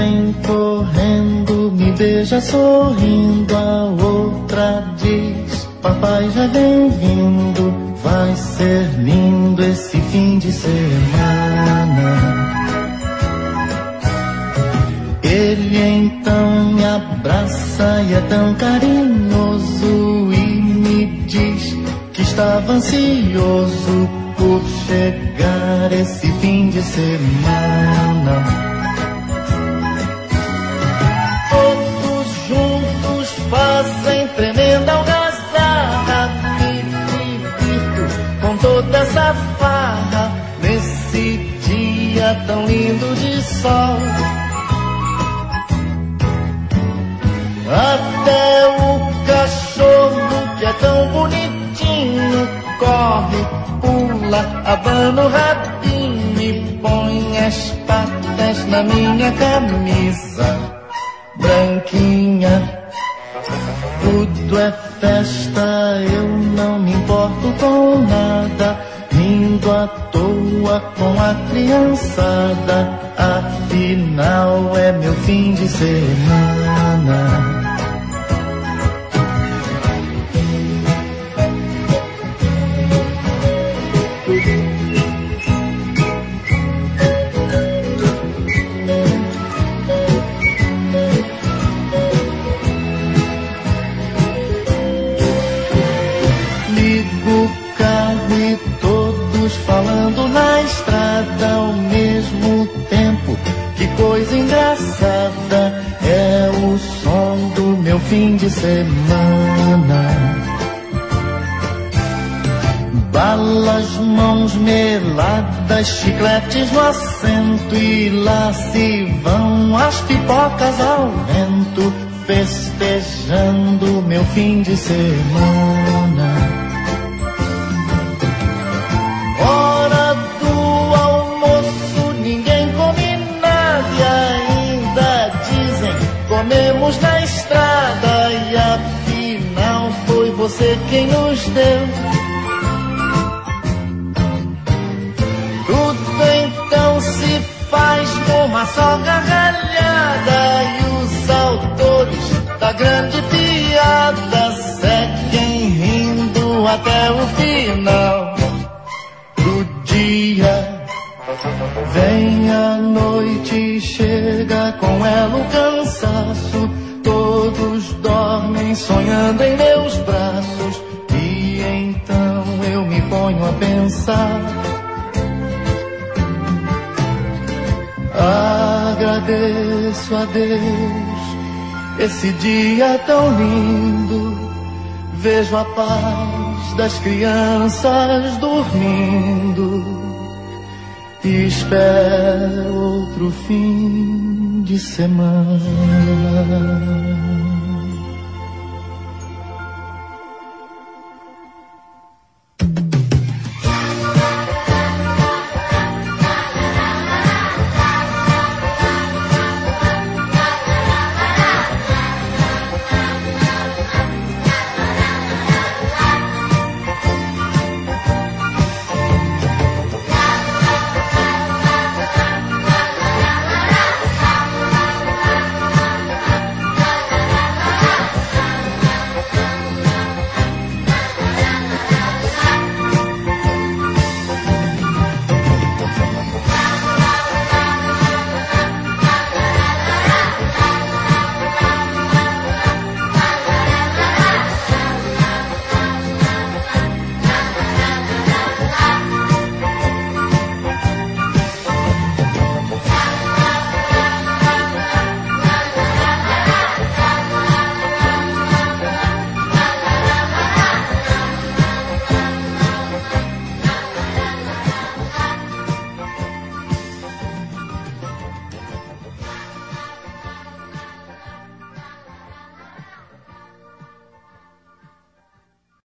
vem correndo, me beija sorrindo, a outra diz: papai já vem vindo, vai ser lindo esse fim de semana. Ele então me abraça e é tão carinhoso e me diz que estava ansioso por chegar esse fim de semana. Todos juntos fazem tremenda algazarra, me divirto com toda essa farra nesse dia tão lindo de sol. Até o cachorro, que é tão bonitinho, corre, pula, abana o rabinho e põe as patas na minha camisa branquinha. Tudo é festa, eu não me importo com nada, rindo à toa com a criançada, afinal é meu fim de semana. Falando na estrada ao mesmo tempo, que coisa engraçada, é o som do meu fim de semana. Balas, mãos meladas, chicletes no assento, e lá se vão as pipocas ao vento, festejando meu fim de semana. Hora do almoço, ninguém come nada e ainda dizem: comemos na estrada, e afinal foi você quem nos deu. Tudo então se faz numa só gargalhada, e os autores da grande piada seguem rindo até o final do dia. Vem a noite, chega com ela o cansaço, todos dormem sonhando em meus braços, e então eu me ponho a pensar. Agradeço a Deus esse dia tão lindo, vejo a paz das crianças dormindo, e espero outro fim de semana.